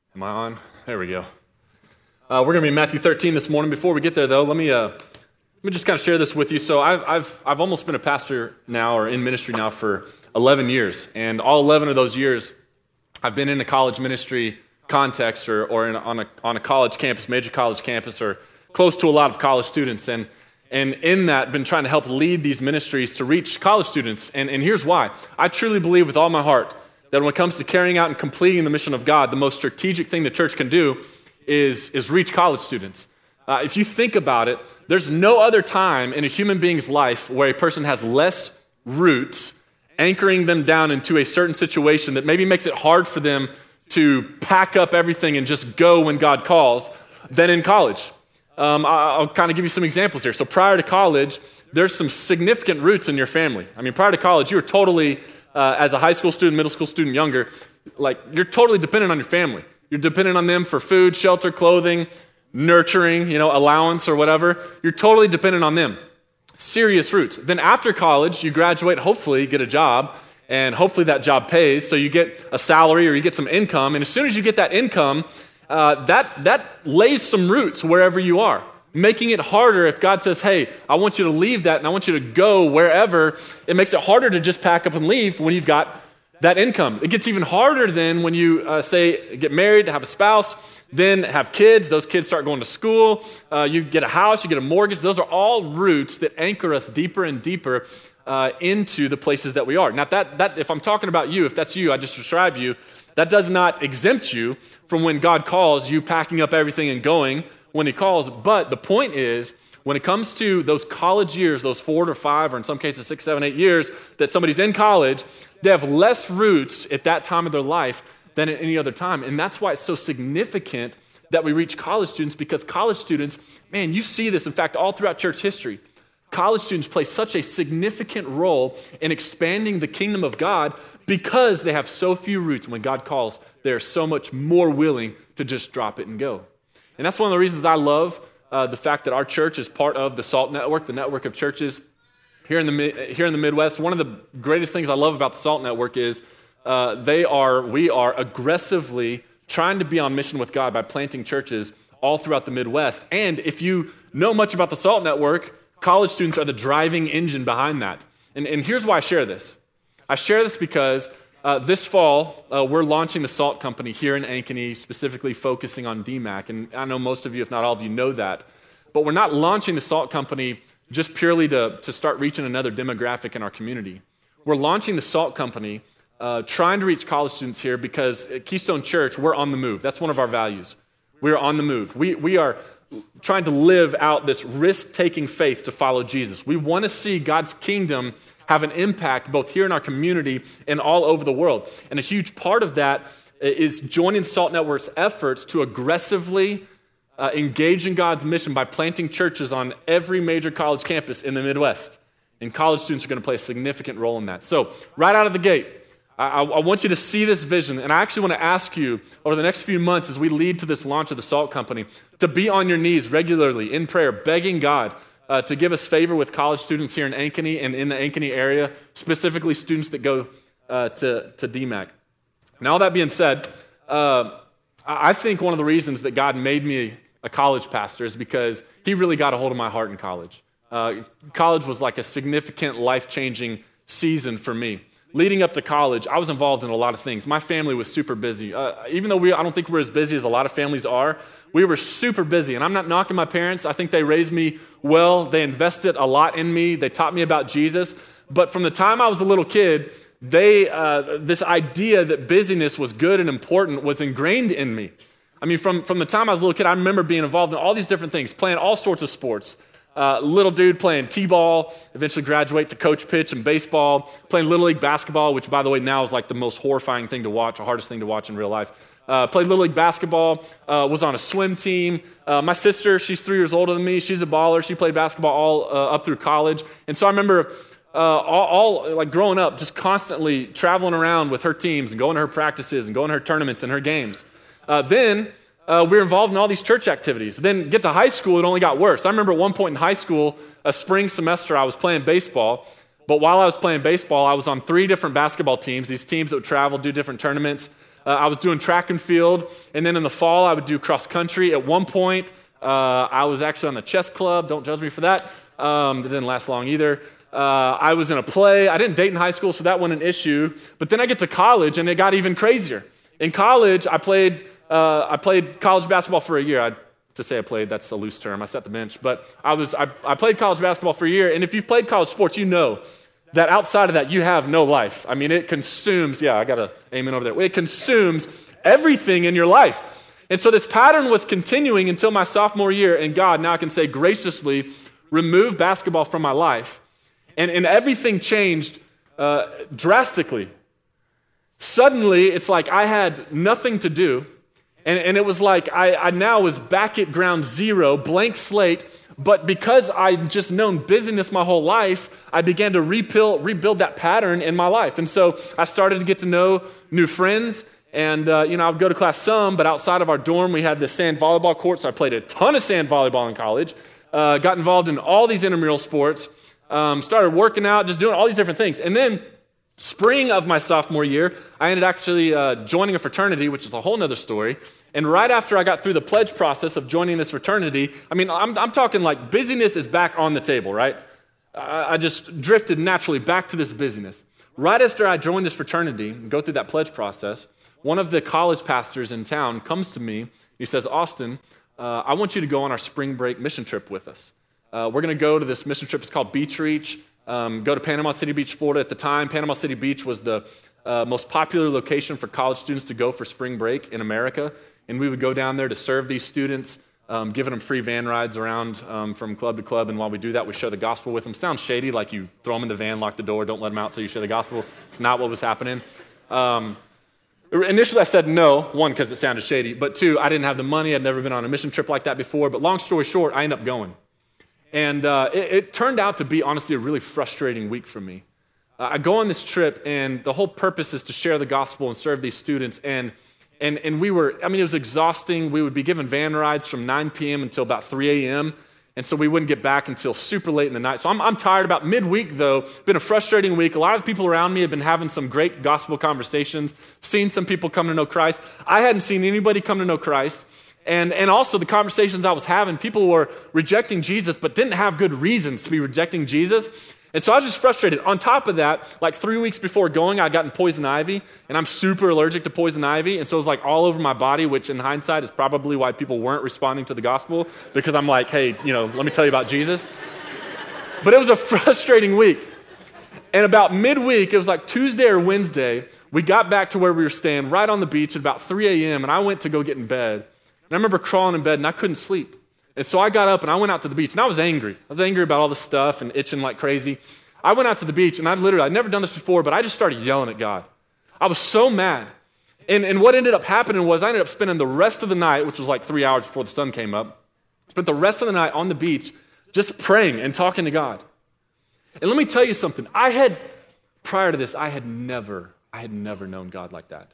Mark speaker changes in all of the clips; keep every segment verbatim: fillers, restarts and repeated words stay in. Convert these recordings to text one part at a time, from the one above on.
Speaker 1: Am I on? There we go. Uh, we're going to be in Matthew thirteen this morning. Before we get there, though, let me uh, let me just kind of share this with you. So I've I've I've almost been a pastor now, or in ministry now, for eleven years, and all eleven of those years, I've been in a college ministry context, or or in, on a on a college campus, major college campus, or close to a lot of college students, and and in that, been trying to help lead these ministries to reach college students. And and here's why: I truly believe with all my heart that when it comes to carrying out and completing the mission of God, the most strategic thing the church can do is, is reach college students. Uh, if you think about it, there's no other time in a human being's life where a person has less roots anchoring them down into a certain situation that maybe makes it hard for them to pack up everything and just go when God calls than in college. Um, I'll kind of give you some examples here. So prior to college, there's some significant roots in your family. I mean, prior to college, you were totally... Uh, as a high school student, middle school student, younger, like you're totally dependent on your family. You're dependent on them for food, shelter, clothing, nurturing, you know, allowance or whatever. You're totally dependent on them. Serious roots. Then after college, you graduate, hopefully get a job, and hopefully that job pays, so you get a salary or you get some income, and as soon as you get that income, uh, that that lays some roots wherever you are, making it harder if God says, hey, I want you to leave that and I want you to go wherever. It makes it harder to just pack up and leave when you've got that income. It gets even harder then when you uh, say get married, have a spouse, then have kids. Those kids start going to school. Uh, you get a house, you get a mortgage. Those are all roots that anchor us deeper and deeper uh, into the places that we are. Now, that that if I'm talking about you, if that's you, I just described you, that does not exempt you from when God calls you packing up everything and going when he calls. But the point is, when it comes to those college years, those four to five, or in some cases six, seven, eight years that somebody's in college, they have less roots at that time of their life than at any other time. And that's why it's so significant that we reach college students, because college students, man, you see this, in fact, all throughout church history. College students play such a significant role in expanding the kingdom of God because they have so few roots. When God calls, they're so much more willing to just drop it and go. And that's one of the reasons I love uh, the fact that our church is part of the SALT Network, the network of churches here in the here in the Midwest. One of the greatest things I love about the SALT Network is uh, they are we are aggressively trying to be on mission with God by planting churches all throughout the Midwest. And if you know much about the SALT Network, college students are the driving engine behind that. And, and here's why I share this. I share this because Uh, this fall, uh, we're launching the SALT Company here in Ankeny, specifically focusing on D MAC. And I know most of you, if not all of you, know that. But we're not launching the SALT Company just purely to, to start reaching another demographic in our community. We're launching the SALT Company, uh, trying to reach college students here, because at Keystone Church, we're on the move. That's one of our values. We're on the move. We, we are trying to live out this risk-taking faith to follow Jesus. We want to see God's kingdom have an impact both here in our community and all over the world. And a huge part of that is joining SALT Network's efforts to aggressively uh, engage in God's mission by planting churches on every major college campus in the Midwest. And college students are going to play a significant role in that. So right out of the gate, I, I want you to see this vision. And I actually want to ask you over the next few months as we lead to this launch of the SALT Company to be on your knees regularly in prayer, begging God Uh, to give us favor with college students here in Ankeny and in the Ankeny area, specifically students that go uh, to, to D MAC. Now, all that being said, uh, I think one of the reasons that God made me a college pastor is because he really got a hold of my heart in college. Uh, college was like a significant life-changing season for me. Leading up to college, I was involved in a lot of things. My family was super busy. Uh, even though we, I don't think we're as busy as a lot of families are, we were super busy. And I'm not knocking my parents. I think they raised me well. They invested a lot in me. They taught me about Jesus. But from the time I was a little kid, they uh, this idea that busyness was good and important was ingrained in me. I mean, from, from the time I was a little kid, I remember being involved in all these different things, playing all sorts of sports. Uh, little dude playing t-ball, eventually graduate to coach pitch and baseball, playing Little League basketball, which, by the way, now is like the most horrifying thing to watch, the hardest thing to watch in real life. Uh, played Little League basketball, uh, was on a swim team. Uh, my sister, she's three years older than me. She's a baller. She played basketball all uh, up through college. And so I remember uh, all, all, like growing up, just constantly traveling around with her teams and going to her practices and going to her tournaments and her games. Uh, then uh, we were involved in all these church activities. Then get to high school, it only got worse. I remember at one point in high school, a spring semester, I was playing baseball. But while I was playing baseball, I was on three different basketball teams, these teams that would travel, do different tournaments. uh, I was doing track and field, and then in the fall, I would do cross country. At one point, uh, I was actually on the chess club. Don't judge me for that. Um, that didn't last long either. Uh, I was in a play. I didn't date in high school, so that wasn't an issue. But then I get to college, and it got even crazier. In college, I played uh, I played college basketball for a year. I, to say I played, that's a loose term. I sat the bench. But I was I, I played college basketball for a year, and if you've played college sports, you know that outside of that, you have no life. I mean, it consumes, yeah, I got an amen over there. It consumes everything in your life. And so this pattern was continuing until my sophomore year, and God, now I can say graciously, removed basketball from my life. And, and everything changed uh, drastically. Suddenly, it's like I had nothing to do, and, and it was like I, I now was back at ground zero, blank slate, but because I'd just known busyness my whole life, I began to rebuild, rebuild that pattern in my life. And so I started to get to know new friends, and uh, you know, I would go to class some, but outside of our dorm, we had the sand volleyball court, so I played a ton of sand volleyball in college, uh, got involved in all these intramural sports, Um, started working out, just doing all these different things. And then spring of my sophomore year, I ended actually uh, joining a fraternity, which is a whole nother story. And right after I got through the pledge process of joining this fraternity, I mean, I'm, I'm talking like busyness is back on the table, right? I, I just drifted naturally back to this busyness. Right after I joined this fraternity and go through that pledge process, one of the college pastors in town comes to me. He says, Austin, uh, I want you to go on our spring break mission trip with us. Uh, we're going to go to this mission trip. It's called Beach Reach. Um, go to Panama City Beach, Florida. At the time, Panama City Beach was the uh, most popular location for college students to go for spring break in America. And we would go down there to serve these students, um, giving them free van rides around um, from club to club. And while we do that, we share the gospel with them. Sounds shady, like you throw them in the van, lock the door, don't let them out until you share the gospel. It's not what was happening. Um, initially, I said no, one, because it sounded shady. But two, I didn't have the money. I'd never been on a mission trip like that before. But long story short, I ended up going. And uh, it, it turned out to be, honestly, a really frustrating week for me. Uh, I go on this trip, and the whole purpose is to share the gospel and serve these students. And and and we were, I mean, it was exhausting. We would be given van rides from nine p.m. until about three a.m., and so we wouldn't get back until super late in the night. So I'm, I'm tired. About midweek, though, been a frustrating week. A lot of people around me have been having some great gospel conversations, seen some people come to know Christ. I hadn't seen anybody come to know Christ. And, and also the conversations I was having, people were rejecting Jesus but didn't have good reasons to be rejecting Jesus. And so I was just frustrated. On top of that, like three weeks before going, I'd gotten poison ivy, and I'm super allergic to poison ivy. And so it was like all over my body, which in hindsight is probably why people weren't responding to the gospel, because I'm like, hey, you know, let me tell you about Jesus. But it was a frustrating week. And about midweek, it was like Tuesday or Wednesday, we got back to where we were staying right on the beach at about three a.m., and I went to go get in bed. And I remember crawling in bed, and I couldn't sleep. And so I got up, and I went out to the beach, and I was angry. I was angry about all this stuff and itching like crazy. I went out to the beach, and I literally, I'd never done this before, but I just started yelling at God. I was so mad. And, and what ended up happening was I ended up spending the rest of the night, which was like three hours before the sun came up, spent the rest of the night on the beach just praying and talking to God. And let me tell you something. I had, prior to this, I had never, I had never known God like that.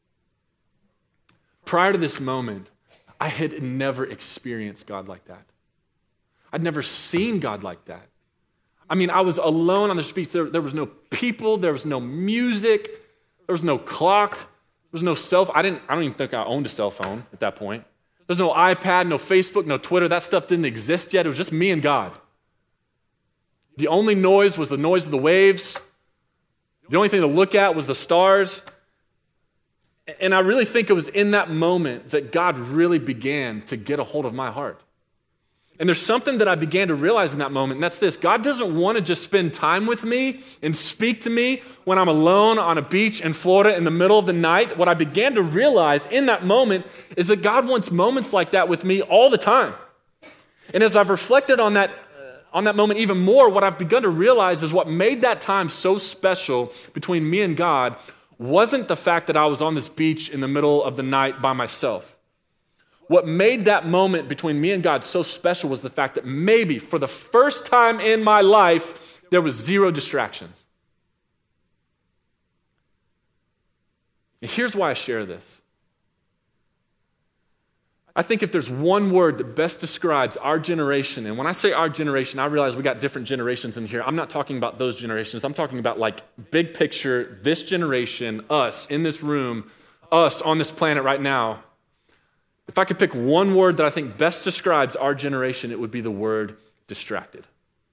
Speaker 1: Prior to this moment, I had never experienced God like that. I'd never seen God like that. I mean, I was alone on the streets. There, there was no people. There was no music. There was no clock. There was no cell phone. I didn't, I don't even think I owned a cell phone at that point. There's no iPad, no Facebook, no Twitter. That stuff didn't exist yet. It was just me and God. The only noise was the noise of the waves. The only thing to look at was the stars. And I really think it was in that moment that God really began to get a hold of my heart. And there's something that I began to realize in that moment, and that's this. God doesn't want to just spend time with me and speak to me when I'm alone on a beach in Florida in the middle of the night. What I began to realize in that moment is that God wants moments like that with me all the time. And as I've reflected on that, uh, on that moment even more, what I've begun to realize is what made that time so special between me and God wasn't the fact that I was on this beach in the middle of the night by myself. What made that moment between me and God so special was the fact that maybe for the first time in my life, there was zero distractions. And here's why I share this. I think if there's one word that best describes our generation, and when I say our generation, I realize we got different generations in here. I'm not talking about those generations. I'm talking about like big picture, this generation, us in this room, us on this planet right now, if I could pick one word that I think best describes our generation, it would be the word distracted.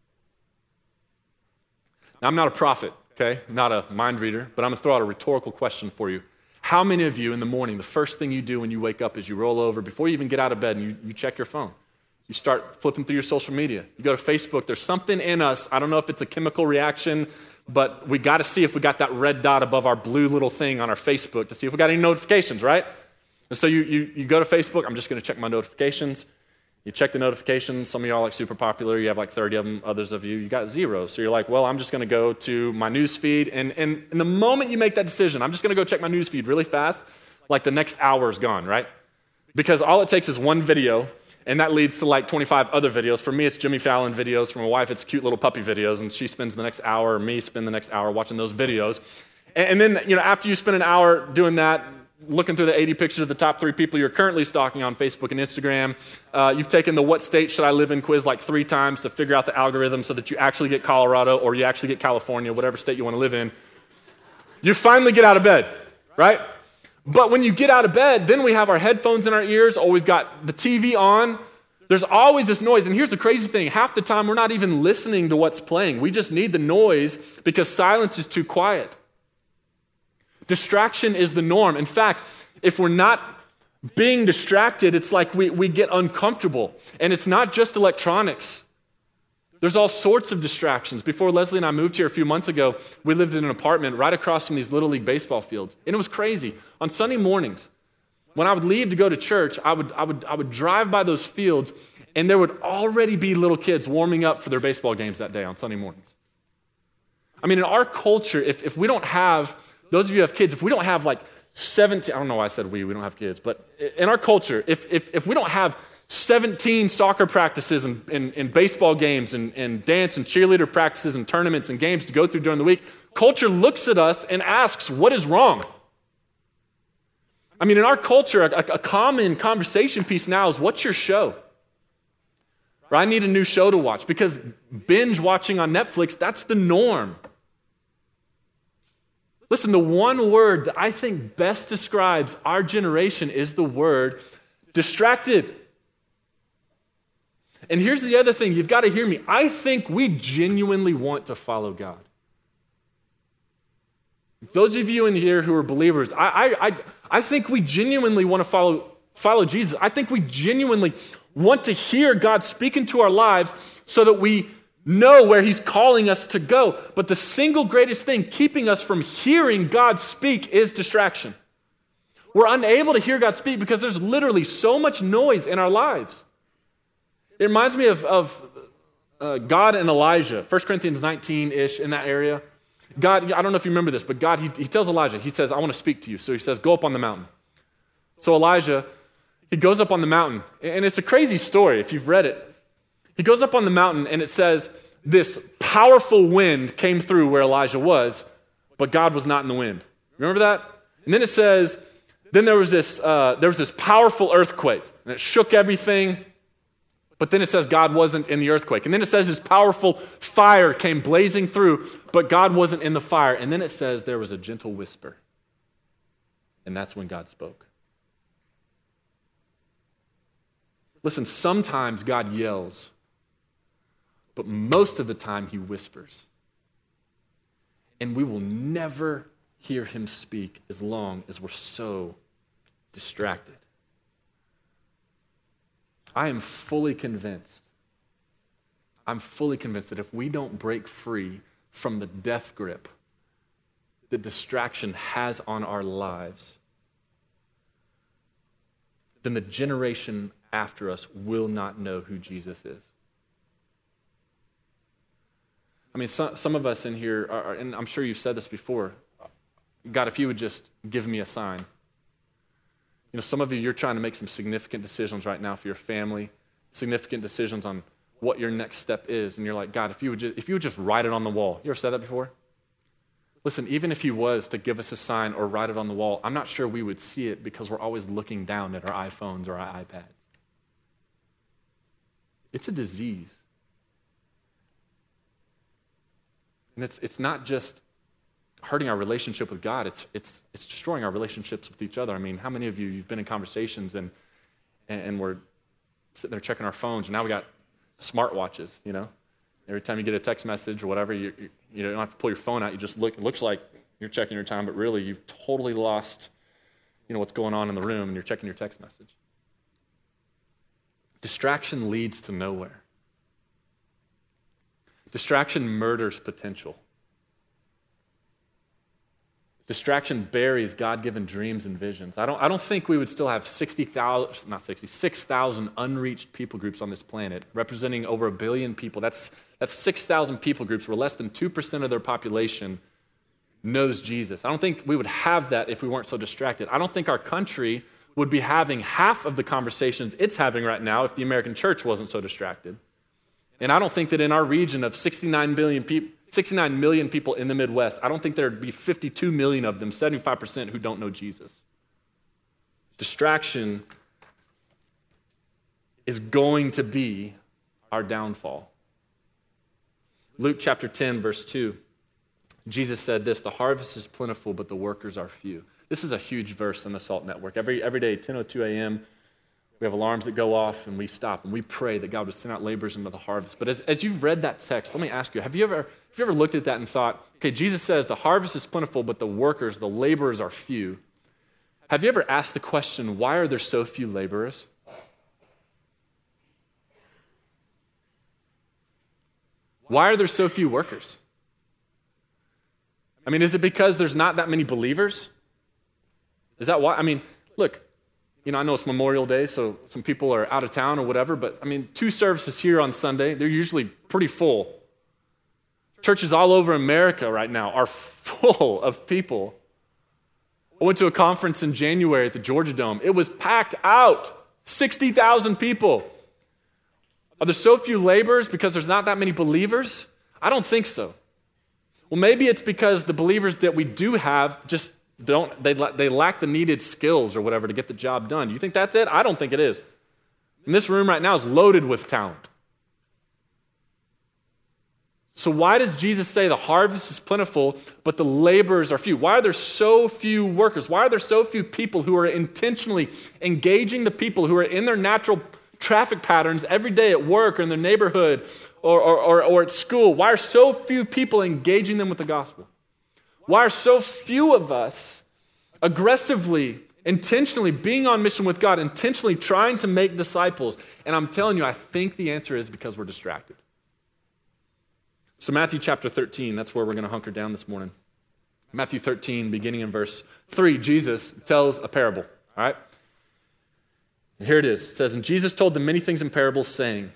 Speaker 1: Now, I'm not a prophet, okay? Not a mind reader, but I'm going to throw out a rhetorical question for you. How many of you in the morning, the first thing you do when you wake up is you roll over, before you even get out of bed, and you, you check your phone? You start flipping through your social media. You go to Facebook. There's something in us. I don't know if it's a chemical reaction, but we got to see if we got that red dot above our blue little thing on our Facebook to see if we got any notifications, right? And so you, you, you go to Facebook. I'm just going to check my notifications. You check the notifications. Some of y'all are like super popular. You have like thirty of them. Others of you, you got zero. So you're like, well, I'm just going to go to my news feed. And, and, and the moment you make that decision, I'm just going to go check my news feed really fast, like the next hour is gone, right? Because all it takes is one video, and that leads to like twenty-five other videos. For me, it's Jimmy Fallon videos. For my wife, it's cute little puppy videos, and she spends the next hour, or me spend the next hour watching those videos. And, and then, you know, after you spend an hour doing that, looking through the eighty pictures of the top three people you're currently stalking on Facebook and Instagram, uh, you've taken the what state should I live in quiz like three times to figure out the algorithm so that you actually get Colorado or you actually get California, whatever state you want to live in. You finally get out of bed, right? But when you get out of bed, then we have our headphones in our ears, or we've got the T V on. There's always this noise. And here's the crazy thing. Half the time, we're not even listening to what's playing. We just need the noise because silence is too quiet. Distraction is the norm. In fact, if we're not being distracted, it's like we, we get uncomfortable. And it's not just electronics. There's all sorts of distractions. Before Leslie and I moved here a few months ago, we lived in an apartment right across from these Little League baseball fields. And it was crazy. On Sunday mornings, when I would leave to go to church, I would, I would, I would drive by those fields, and there would already be little kids warming up for their baseball games that day on Sunday mornings. I mean, in our culture, if, if we don't have, those of you who have kids, if we don't have like seventeen, I don't know why I said we, we don't have kids, but in our culture, if, if, if we don't have seventeen soccer practices and, and, and baseball games and, and dance and cheerleader practices and tournaments and games to go through during the week, culture looks at us and asks, what is wrong? I mean, in our culture, a, a common conversation piece now is, what's your show? Or I need a new show to watch, because binge watching on Netflix, that's the norm. Listen, the one word that I think best describes our generation is the word distracted. And here's the other thing, you've got to hear me. I think we genuinely want to follow God. Those of you in here who are believers, I, I, I, I think we genuinely want to follow, follow Jesus. I think we genuinely want to hear God speak into our lives so that we know where he's calling us to go. But the single greatest thing keeping us from hearing God speak is distraction. We're unable to hear God speak because there's literally so much noise in our lives. It reminds me of, of uh, God and Elijah, First Corinthians nineteen-ish, in that area. God, I don't know if you remember this, but God, he, he tells Elijah, he says, I want to speak to you. So he says, go up on the mountain. So Elijah, he goes up on the mountain. And it's a crazy story if you've read it. He goes up on the mountain, and it says this powerful wind came through where Elijah was, but God was not in the wind. Remember that? And then it says, then there was this, uh, there was this powerful earthquake, and it shook everything. But then it says God wasn't in the earthquake. And then it says this powerful fire came blazing through, but God wasn't in the fire. And then it says there was a gentle whisper. And that's when God spoke. Listen, sometimes God yells, but most of the time he whispers. And we will never hear him speak as long as we're so distracted. I am fully convinced, I'm fully convinced that if we don't break free from the death grip that distraction has on our lives, then the generation after us will not know who Jesus is. I mean, some, some of us in here, are, and I'm sure you've said this before, God, if you would just give me a sign. You know, some of you, you're trying to make some significant decisions right now for your family, significant decisions on what your next step is, and you're like, God, if you would just, if you would just write it on the wall. You ever said that before? Listen, even if he was to give us a sign or write it on the wall, I'm not sure we would see it because we're always looking down at our iPhones or our iPads. It's a disease. And it's, it's not just hurting our relationship with God. It's it's it's destroying our relationships with each other. I mean, how many of you, you've been in conversations and and, and we're sitting there checking our phones, and now we got smartwatches, you know? Every time you get a text message or whatever, you, you, you don't have to pull your phone out. You just look, it looks like you're checking your time, but really you've totally lost, you know, what's going on in the room, and you're checking your text message. Distraction leads to nowhere. Distraction murders potential. Distraction buries God-given dreams and visions. I don't, I don't think we would still have sixty thousand, not sixty, six thousand unreached people groups on this planet, representing over a billion people. That's, that's six thousand people groups where less than two percent of their population knows Jesus. I don't think we would have that if we weren't so distracted. I don't think our country would be having half of the conversations it's having right now if the American church wasn't so distracted. And I don't think that in our region of sixty-nine billion people, sixty-nine million people in the Midwest, I don't think there'd be fifty-two million of them, seventy-five percent, who don't know Jesus. Distraction is going to be our downfall. Luke chapter ten, verse two, Jesus said this, "The harvest is plentiful, but the workers are few." This is a huge verse in the SALT Network. Every, every day, ten oh two a.m., we have alarms that go off, and we stop, and we pray that God would send out laborers into the harvest. But as, as you've read that text, let me ask you, have you ever have you ever looked at that and thought, okay, Jesus says the harvest is plentiful, but the workers, the laborers are few. Have you ever asked the question, why are there so few laborers? Why are there so few workers? I mean, is it because there's not that many believers? Is that why? I mean, look, you know, I know it's Memorial Day, so some people are out of town or whatever, but I mean, two services here on Sunday, they're usually pretty full. Churches all over America right now are full of people. I went to a conference in January at the Georgia Dome. It was packed out, sixty thousand people. Are there so few laborers because there's not that many believers? I don't think so. Well, maybe it's because the believers that we do have just don't, they, they lack the needed skills or whatever to get the job done. Do you think that's it? I don't think it is. And this room right now is loaded with talent. So why does Jesus say the harvest is plentiful, but the laborers are few? Why are there so few workers? Why are there so few people who are intentionally engaging the people who are in their natural traffic patterns every day at work or in their neighborhood or, or, or, or at school? Why are so few people engaging them with the gospel? Why are so few of us aggressively, intentionally being on mission with God, intentionally trying to make disciples? And I'm telling you, I think the answer is because we're distracted. So Matthew chapter thirteen, that's where we're going to hunker down this morning. Matthew thirteen, beginning in verse three, Jesus tells a parable, all right? And here it is. It says, "And Jesus told them many things in parables, saying,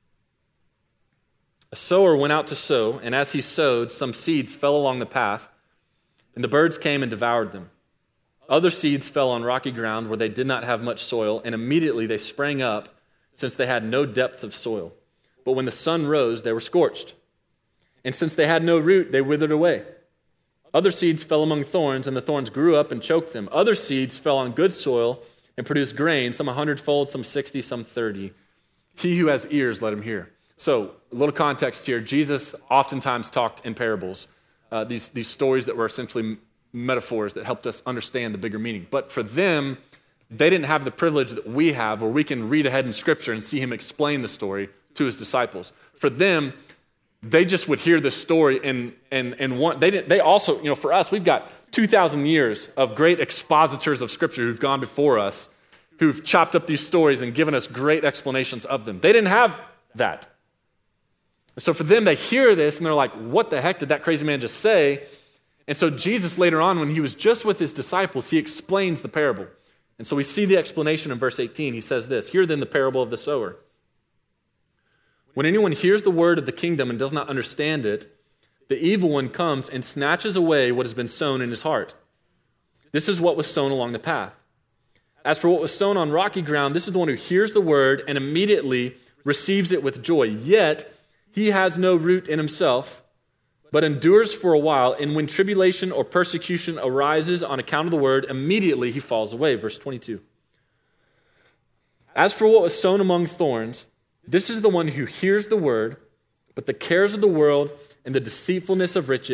Speaker 1: a sower went out to sow, and as he sowed, some seeds fell along the path, and the birds came and devoured them. Other seeds fell on rocky ground where they did not have much soil, and immediately they sprang up, since they had no depth of soil. But when the sun rose, they were scorched. And since they had no root, they withered away. Other seeds fell among thorns, and the thorns grew up and choked them. Other seeds fell on good soil and produced grain, some a hundredfold, some sixty, some thirty. He who has ears, let him hear." So, a little context here. Jesus oftentimes talked in parables, uh, these, these stories that were essentially metaphors that helped us understand the bigger meaning. But for them, they didn't have the privilege that we have where we can read ahead in Scripture and see him explain the story to his disciples. For them, they just would hear this story and and and want, they didn't. They also, you know, for us, we've got two thousand years of great expositors of Scripture who've gone before us, who've chopped up these stories and given us great explanations of them. They didn't have that. So for them, they hear this and they're like, what the heck did that crazy man just say? And so Jesus later on, when he was just with his disciples, he explains the parable. And so we see the explanation in verse eighteen. He says this, "Hear then the parable of the sower. When anyone hears the word of the kingdom and does not understand it, the evil one comes and snatches away what has been sown in his heart. This is what was sown along the path. As for what was sown on rocky ground, this is the one who hears the word and immediately receives it with joy. Yet he has no root in himself, but endures for a while, and when tribulation or persecution arises on account of the word, immediately he falls away." Verse twenty-two. "As for what was sown among thorns, this is the one who hears the word, but the cares of the world and the deceitfulness of riches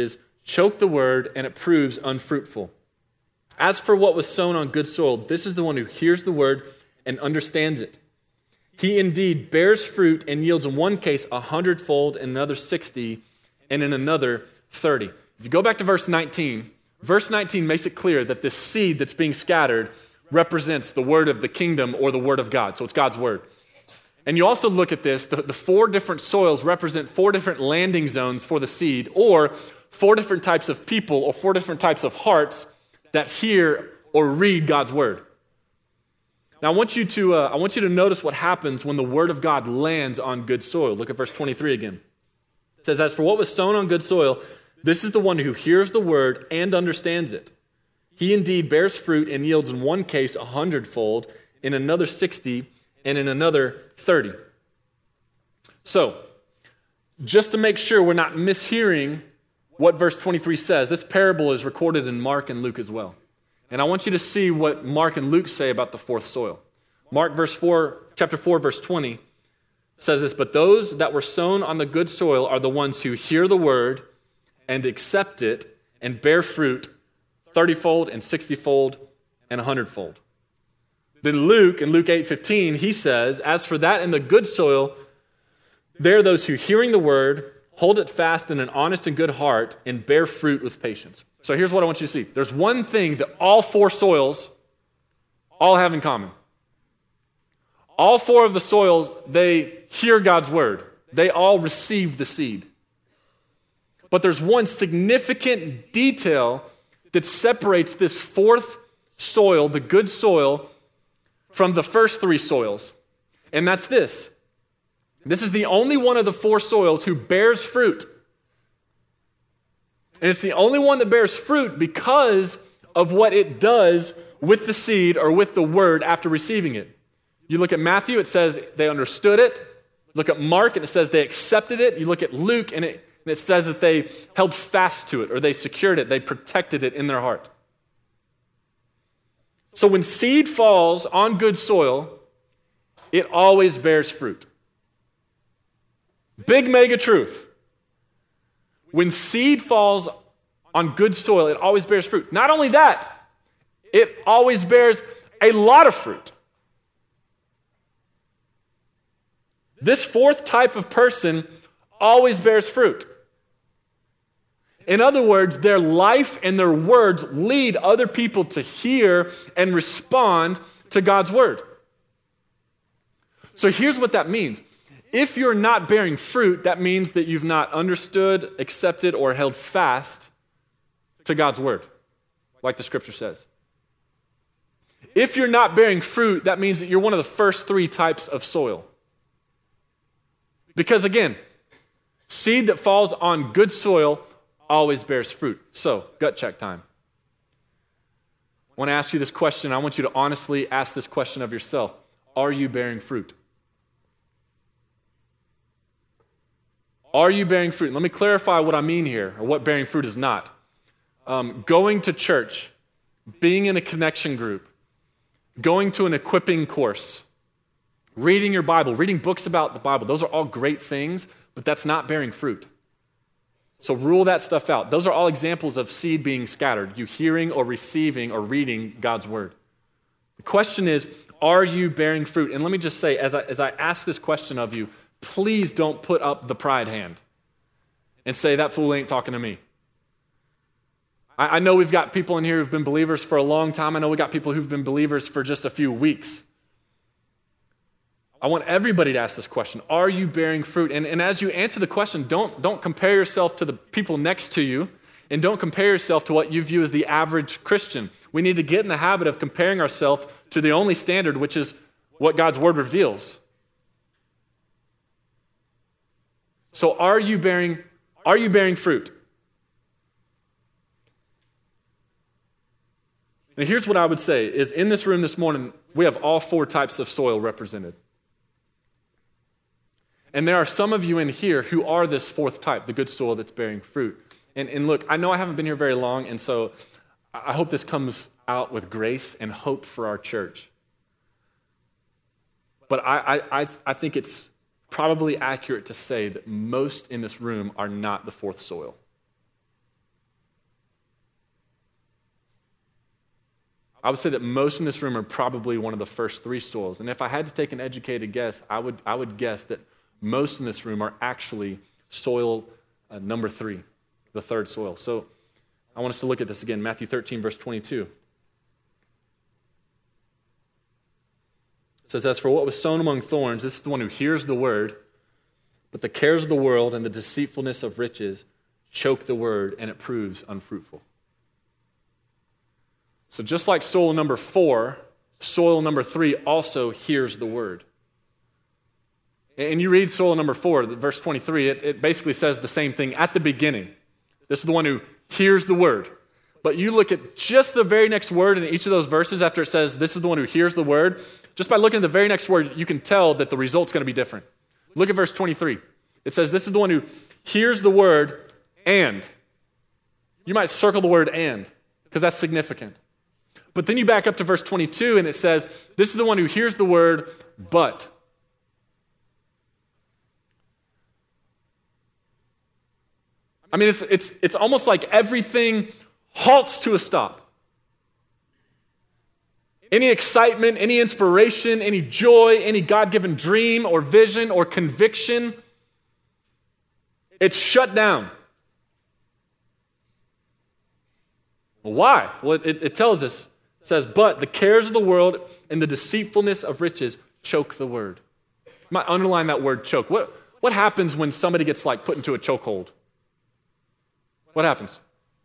Speaker 1: choke the word, and it proves unfruitful. As for what was sown on good soil, this is the one who hears the word and understands it. He indeed bears fruit and yields in one case a hundredfold, in another sixty, and in another thirty. If you go back to verse nineteen, verse nineteen makes it clear that this seed that's being scattered represents the word of the kingdom or the word of God. So it's God's word. And you also look at this, the, the four different soils represent four different landing zones for the seed, or four different types of people, or four different types of hearts that hear or read God's word. Now I want you to uh, I want you to notice what happens when the word of God lands on good soil. Look at verse twenty-three again. It says, as for what was sown on good soil, this is the one who hears the word and understands it. He indeed bears fruit and yields in one case a hundredfold, in another sixty, and in another thirty. So, just to make sure we're not mishearing what verse twenty-three says, this parable is recorded in Mark and Luke as well. And I want you to see what Mark and Luke say about the fourth soil. Mark verse four, chapter four, verse twenty says this, but those that were sown on the good soil are the ones who hear the word and accept it and bear fruit thirty-fold and sixty-fold and a hundredfold. Then Luke, in Luke eight fifteen, he says, as for that in the good soil, there are those who hearing the word, hold it fast in an honest and good heart, and bear fruit with patience. So here's what I want you to see. There's one thing that all four soils all have in common. All four of the soils, they hear God's word. They all receive the seed. But there's one significant detail that separates this fourth soil, the good soil, from the first three soils. And that's this. This is the only one of the four soils who bears fruit. And it's the only one that bears fruit because of what it does with the seed or with the word after receiving it. You look at Matthew, it says they understood it. Look at Mark, and it says they accepted it. You look at Luke, and it, and it says that they held fast to it, or they secured it, they protected it in their heart. So when seed falls on good soil, it always bears fruit. Big mega truth. When seed falls on good soil, it always bears fruit. Not only that, it always bears a lot of fruit. This fourth type of person always bears fruit. In other words, their life and their words lead other people to hear and respond to God's word. So here's what that means. If you're not bearing fruit, that means that you've not understood, accepted, or held fast to God's word, like the scripture says. If you're not bearing fruit, that means that you're one of the first three types of soil. Because again, seed that falls on good soil always bears fruit. So, gut check time. I want to ask you this question. I want you to honestly ask this question of yourself. Are you bearing fruit? Are you bearing fruit? Let me clarify what I mean here, or what bearing fruit is not. Um, going to church, being in a connection group, going to an equipping course, reading your Bible, reading books about the Bible, those are all great things, but that's not bearing fruit. So rule that stuff out. Those are all examples of seed being scattered, you hearing or receiving or reading God's word. The question is, are you bearing fruit? And let me just say, as I, as I ask this question of you, please don't put up the pride hand and say, that fool ain't talking to me. I, I know we've got people in here who've been believers for a long time. I know we've got people who've been believers for just a few weeks. I want everybody to ask this question. Are you bearing fruit? And, and as you answer the question, don't, don't compare yourself to the people next to you, and don't compare yourself to what you view as the average Christian. We need to get in the habit of comparing ourselves to the only standard, which is what God's word reveals. So are you bearing, are you bearing fruit? Now here's what I would say, is in this room this morning, we have all four types of soil represented. And there are some of you in here who are this fourth type, the good soil that's bearing fruit. And, and look, I know I haven't been here very long, and so I hope this comes out with grace and hope for our church. But I, I, I think it's probably accurate to say that most in this room are not the fourth soil. I would say that most in this room are probably one of the first three soils. And if I had to take an educated guess, I would, I would guess that most in this room are actually soil uh, number three, the third soil. So I want us to look at this again, Matthew thirteen, verse twenty-two. It says, as for what was sown among thorns, this is the one who hears the word, but the cares of the world and the deceitfulness of riches choke the word, and it proves unfruitful. So just like soil number four, soil number three also hears the word. And you read soil number four, verse twenty-three, it, it basically says the same thing at the beginning. This is the one who hears the word. But you look at just the very next word in each of those verses after it says, this is the one who hears the word. Just by looking at the very next word, you can tell that the result's going to be different. Look at verse twenty-three. It says, this is the one who hears the word and. You might circle the word and, because that's significant. But then you back up to verse twenty-two, and it says, this is the one who hears the word, but. I mean, it's, it's, it's almost like everything halts to a stop. Any excitement, any inspiration, any joy, any God-given dream or vision or conviction, it's shut down. Why? Well, it, it tells us, it says, but the cares of the world and the deceitfulness of riches choke the word. You might underline that word choke. What, what happens when somebody gets like put into a chokehold? What happens?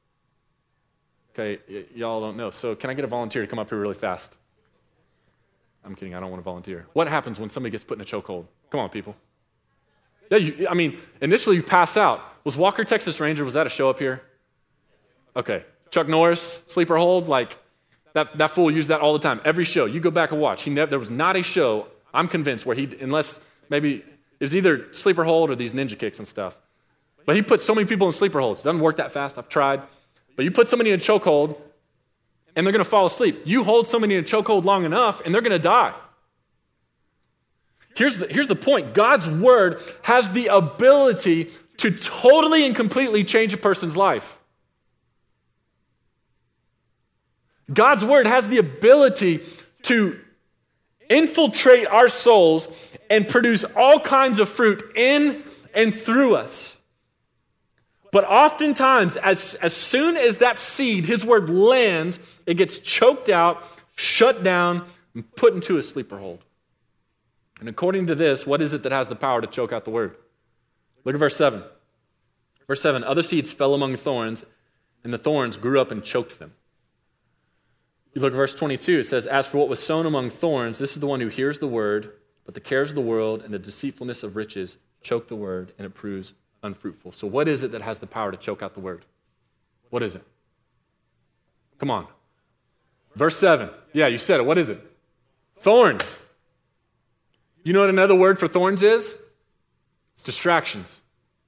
Speaker 1: Okay, y- y'all don't know. So can I get a volunteer to come up here really fast? I'm kidding, I don't want to volunteer. What happens when somebody gets put in a chokehold? Come on, people. Yeah, you, I mean, initially you pass out. Was Walker, Texas Ranger, was that a show up here? Okay. Chuck Norris, sleeper hold, like that, that fool used that all the time. Every show, you go back and watch. He never, there was not a show, I'm convinced, where he, unless maybe, it was either sleeper hold or these ninja kicks and stuff. But he put so many people in sleeper holds. It doesn't work that fast, I've tried. But you put somebody in a chokehold, and they're going to fall asleep. You hold somebody in a chokehold long enough, and they're going to die. Here's the, here's the point. God's word has the ability to totally and completely change a person's life. God's word has the ability to infiltrate our souls and produce all kinds of fruit in and through us. But oftentimes, as, as soon as that seed, his word lands, it gets choked out, shut down, and put into a sleeper hold. And according to this, what is it that has the power to choke out the word? Look at verse seven. Verse seven, other seeds fell among thorns, and the thorns grew up and choked them. You look at verse twenty-two, it says, as for what was sown among thorns, this is the one who hears the word, but the cares of the world and the deceitfulness of riches choke the word, and it proves unfruitful. So what is it that has the power to choke out the word? What is it? Come on. Verse seven. Yeah, you said it. What is it? Thorns. You know what another word for thorns is? It's distractions.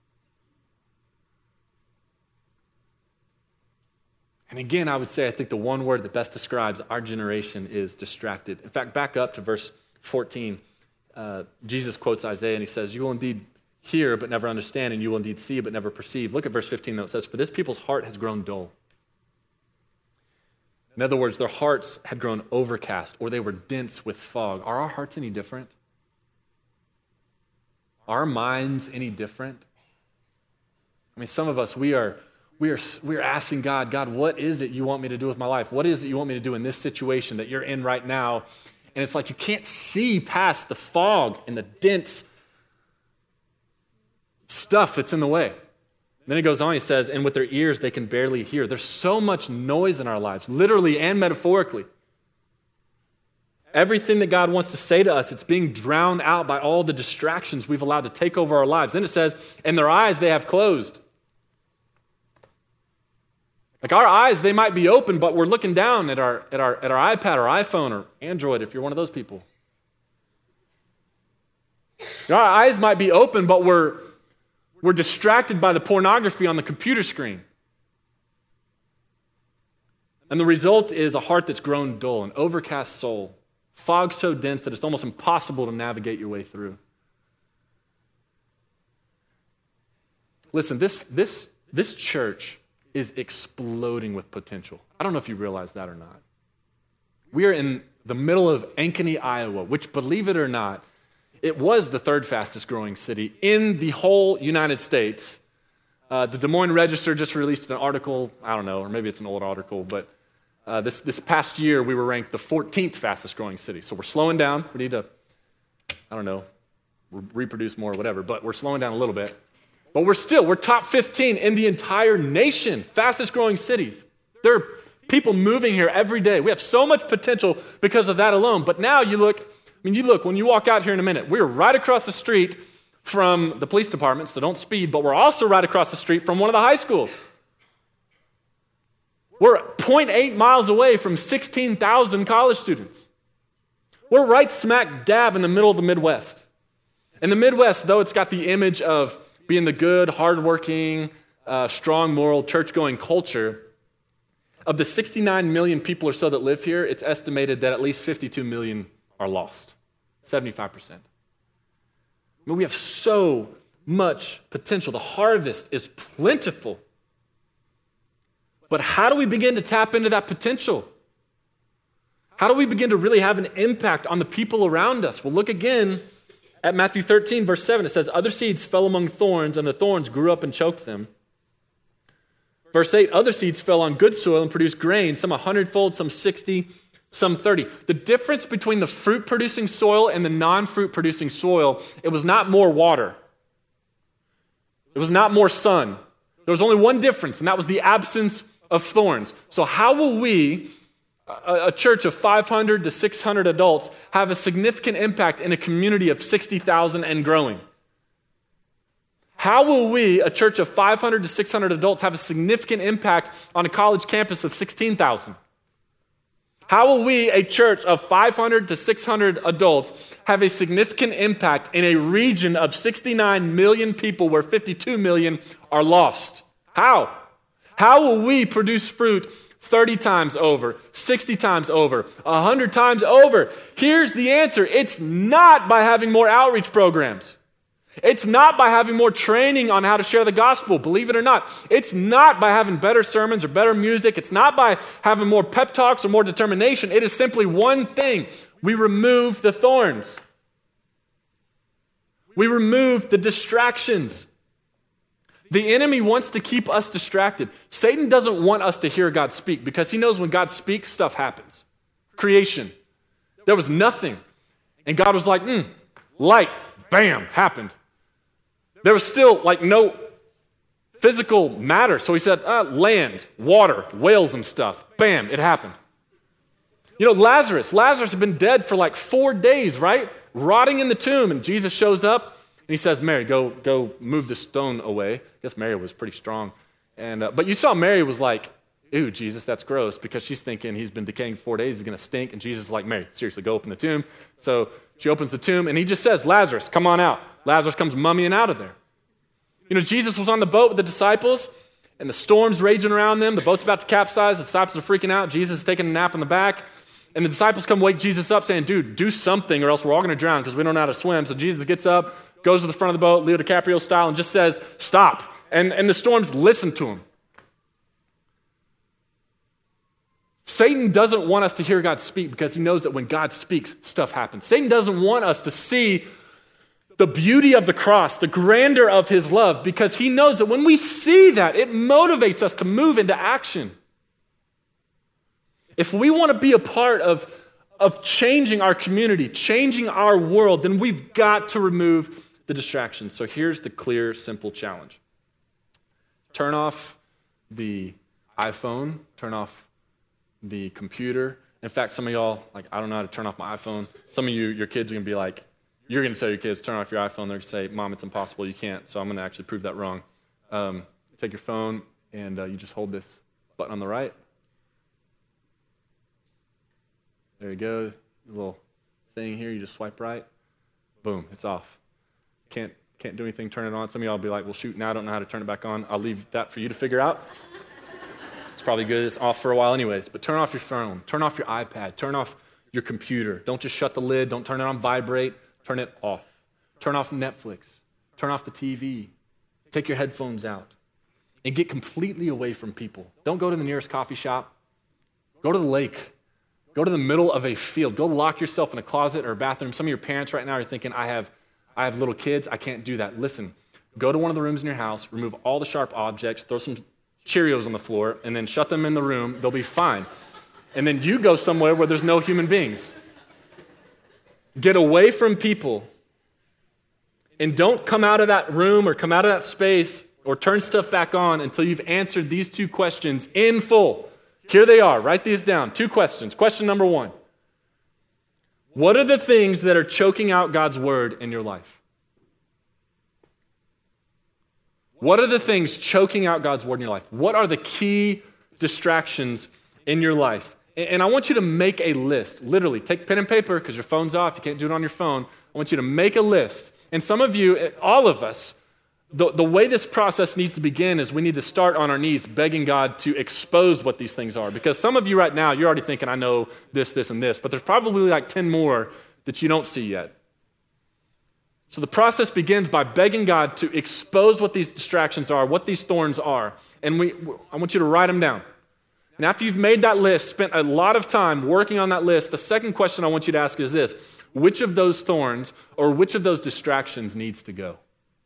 Speaker 1: And again, I would say I think the one word that best describes our generation is distracted. In fact, back up to verse fourteen. Uh, Jesus quotes Isaiah and he says, you will indeed hear but never understand, and you will indeed see but never perceive. Look at verse fifteen though. It says, for this people's heart has grown dull. In other words, their hearts had grown overcast, or they were dense with fog. Are our hearts any different? Are our minds any different? I mean, some of us, we are we are we are asking God, God, what is it you want me to do with my life? What is it you want me to do in this situation that you're in right now? And it's like you can't see past the fog and the dense stuff that's in the way. Then he goes on, he says, and with their ears they can barely hear. There's so much noise in our lives, literally and metaphorically. Everything that God wants to say to us, it's being drowned out by all the distractions we've allowed to take over our lives. Then it says, and their eyes they have closed. Like our eyes, they might be open, but we're looking down at our, at our, at our iPad or iPhone or Android if you're one of those people. Our eyes might be open, but we're We're distracted by the pornography on the computer screen. And the result is a heart that's grown dull, an overcast soul, fog so dense that it's almost impossible to navigate your way through. Listen, this, this, this church is exploding with potential. I don't know if you realize that or not. We are in the middle of Ankeny, Iowa, which, believe it or not, it was the third fastest growing city in the whole United States. Uh, the Des Moines Register just released an article, I don't know, or maybe it's an old article, but uh, this, this past year we were ranked the fourteenth fastest growing city. So we're slowing down. We need to, I don't know, re- reproduce more or whatever, but we're slowing down a little bit. But we're still, we're top fifteen in the entire nation, fastest growing cities. There are people moving here every day. We have so much potential because of that alone. But now you look, I mean, you look, when you walk out here in a minute, we're right across the street from the police department, so don't speed, but we're also right across the street from one of the high schools. We're zero point eight miles away from sixteen thousand college students. We're right smack dab in the middle of the Midwest. In the Midwest, though, it's got the image of being the good, hardworking, uh, strong, moral, church-going culture. Of the sixty-nine million people or so that live here, it's estimated that at least fifty-two million are lost, seventy-five percent. I mean, we have so much potential. The harvest is plentiful. But how do we begin to tap into that potential? How do we begin to really have an impact on the people around us? Well, look again at Matthew thirteen, verse seven. It says, other seeds fell among thorns, and the thorns grew up and choked them. Verse eight, other seeds fell on good soil and produced grain, some a hundredfold, some sixty, some thirty. The difference between the fruit-producing soil and the non-fruit-producing soil, it was not more water. It was not more sun. There was only one difference, and that was the absence of thorns. So how will we, a, a church of five hundred to six hundred adults, have a significant impact in a community of sixty thousand and growing? How will we, a church of five hundred to six hundred adults, have a significant impact on a college campus of sixteen thousand? How will we, a church of five hundred to six hundred adults, have a significant impact in a region of sixty-nine million people where fifty-two million are lost? How? How will we produce fruit thirty times over, sixty times over, one hundred times over? Here's the answer. It's not by having more outreach programs. It's not by having more training on how to share the gospel, believe it or not. It's not by having better sermons or better music. It's not by having more pep talks or more determination. It is simply one thing. We remove the thorns. We remove the distractions. The enemy wants to keep us distracted. Satan doesn't want us to hear God speak because he knows when God speaks, stuff happens. Creation. There was nothing. And God was like, mm, light, bam, happened. There was still like no physical matter. So he said, uh, land, water, whales and stuff. Bam, it happened. You know, Lazarus, Lazarus had been dead for like four days, right? Rotting in the tomb. And Jesus shows up and he says, Mary, go go move the stone away. I guess Mary was pretty strong. And uh, but you saw Mary was like, ew, Jesus, that's gross, because she's thinking he's been decaying for four days, he's going to stink. And Jesus is like, Mary, seriously, go open the tomb. So she opens the tomb and he just says, Lazarus, come on out. Lazarus comes mummying out of there. You know, Jesus was on the boat with the disciples and the storm's raging around them. The boat's about to capsize. The disciples are freaking out. Jesus is taking a nap in the back. And the disciples come wake Jesus up saying, dude, do something or else we're all going to drown because we don't know how to swim. So Jesus gets up, goes to the front of the boat, Leo DiCaprio style, and just says, stop. And, and the storms listen to him. Satan doesn't want us to hear God speak because he knows that when God speaks, stuff happens. Satan doesn't want us to see the beauty of the cross, the grandeur of his love, because he knows that when we see that, it motivates us to move into action. If we want to be a part of, of changing our community, changing our world, then we've got to remove the distractions. So here's the clear, simple challenge. Turn off the iPhone, turn off the computer. In fact, some of y'all, like, I don't know how to turn off my iPhone. Some of you, your kids are going to be like, you're going to tell your kids, turn off your iPhone. They're going to say, Mom, it's impossible. You can't. So I'm going to actually prove that wrong. Um, take your phone, and uh, you just hold this button on the right. There you go. A little thing here. You just swipe right. Boom. It's off. Can't can't do anything. Turn it on. Some of y'all will be like, well, shoot, now I don't know how to turn it back on. I'll leave that for you to figure out. It's probably good. It's off for a while anyways. But turn off your phone. Turn off your iPad. Turn off your computer. Don't just shut the lid. Don't turn it on vibrate. Turn it off. Turn off Netflix. Turn off the T V. Take your headphones out and get completely away from people. Don't go to the nearest coffee shop. Go to the lake. Go to the middle of a field. Go lock yourself in a closet or a bathroom. Some of your parents right now are thinking, I have, I have little kids. I can't do that. Listen, go to one of the rooms in your house, remove all the sharp objects, throw some Cheerios on the floor, and then shut them in the room. They'll be fine. And then you go somewhere where there's no human beings. Get away from people. And don't come out of that room or come out of that space or turn stuff back on until you've answered these two questions in full. Here they are. Write these down. Two questions. Question number one. What are the things that are choking out God's word in your life? What are the things choking out God's word in your life? What are the key distractions in your life? And I want you to make a list. Literally, take pen and paper because your phone's off. You can't do it on your phone. I want you to make a list. And some of you, all of us, the, the way this process needs to begin is we need to start on our knees begging God to expose what these things are. Because some of you right now, you're already thinking, I know this, this, and this. But there's probably like ten more that you don't see yet. So the process begins by begging God to expose what these distractions are, what these thorns are. And we, I want you to write them down. And after you've made that list, spent a lot of time working on that list, the second question I want you to ask is this. Which of those thorns or which of those distractions needs to go?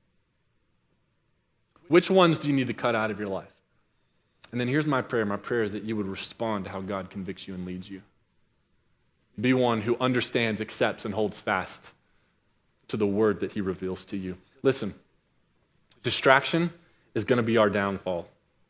Speaker 1: Which ones do you need to cut out of your life? And then here's my prayer. My prayer is that you would respond to how God convicts you and leads you. Be one who understands, accepts, and holds fast to the word that he reveals to you. Listen, distraction is going to be our downfall.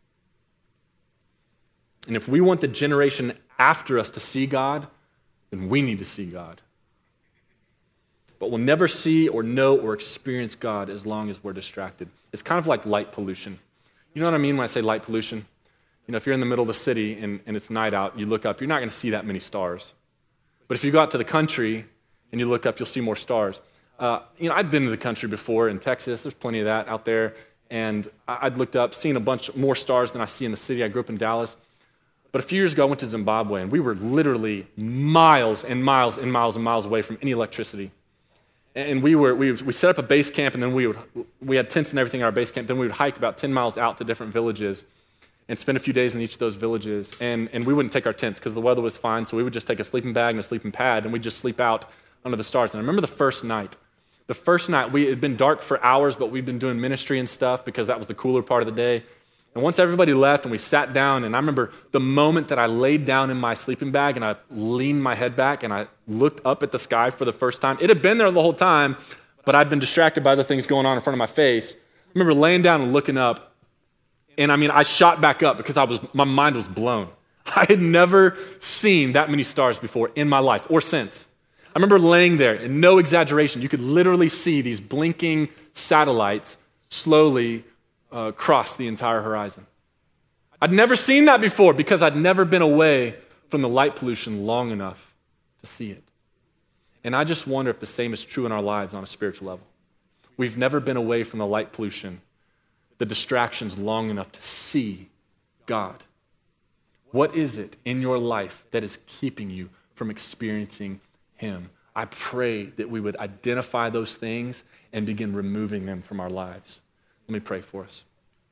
Speaker 1: And if we want the generation after us to see God, then we need to see God. But we'll never see or know or experience God as long as we're distracted. It's kind of like light pollution. You know what I mean when I say light pollution? You know, if you're in the middle of the city and, and it's night out, you look up, you're not going to see that many stars. But if you go out to the country and you look up, you'll see more stars. Uh, you know, I'd been to the country before in Texas. There's plenty of that out there. And I'd looked up, seen a bunch more stars than I see in the city. I grew up in Dallas. But a few years ago, I went to Zimbabwe, and we were literally miles and miles and miles and miles away from any electricity. And we were we, we set up a base camp, and then we would we had tents and everything in our base camp. Then we would hike about ten miles out to different villages and spend a few days in each of those villages. And, and we wouldn't take our tents because the weather was fine, so we would just take a sleeping bag and a sleeping pad, and we'd just sleep out under the stars. And I remember the first night. The first night, we, it had been dark for hours, but we'd been doing ministry and stuff because that was the cooler part of the day. And once everybody left and we sat down, and I remember the moment that I laid down in my sleeping bag and I leaned my head back and I looked up at the sky for the first time. It had been there the whole time, but I'd been distracted by other things going on in front of my face. I remember laying down and looking up, and I mean, I shot back up because I was my mind was blown. I had never seen that many stars before in my life or since. I remember laying there, and no exaggeration, you could literally see these blinking satellites slowly Uh, cross the entire horizon. I'd never seen that before because I'd never been away from the light pollution long enough to see it. And I just wonder if the same is true in our lives on a spiritual level. We've never been away from the light pollution, the distractions long enough to see God. What is it in your life that is keeping you from experiencing him? I pray that we would identify those things and begin removing them from our lives. Let me pray for us.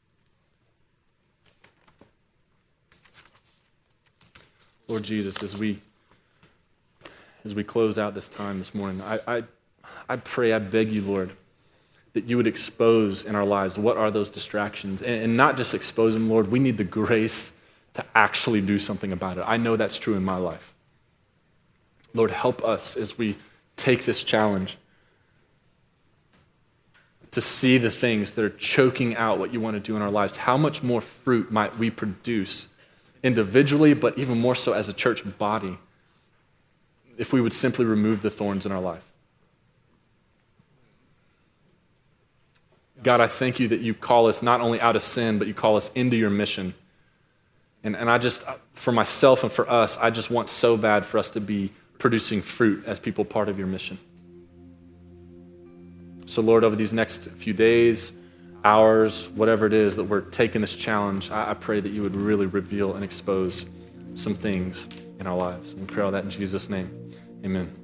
Speaker 1: Lord Jesus, as we as we close out this time this morning, I, I I pray, I beg you, Lord, that you would expose in our lives what are those distractions, and, and not just expose them, Lord. We need the grace to actually do something about it. I know that's true in my life. Lord, help us as we take this challenge to see the things that are choking out what you want to do in our lives. How much more fruit might we produce individually, but even more so as a church body, if we would simply remove the thorns in our life? God, I thank you that you call us not only out of sin, but you call us into your mission. And, and I just, for myself and for us, I just want so bad for us to be producing fruit as people part of your mission. So Lord, over these next few days, hours, whatever it is that we're taking this challenge, I, I pray that you would really reveal and expose some things in our lives. And we pray all that in Jesus' name. Amen.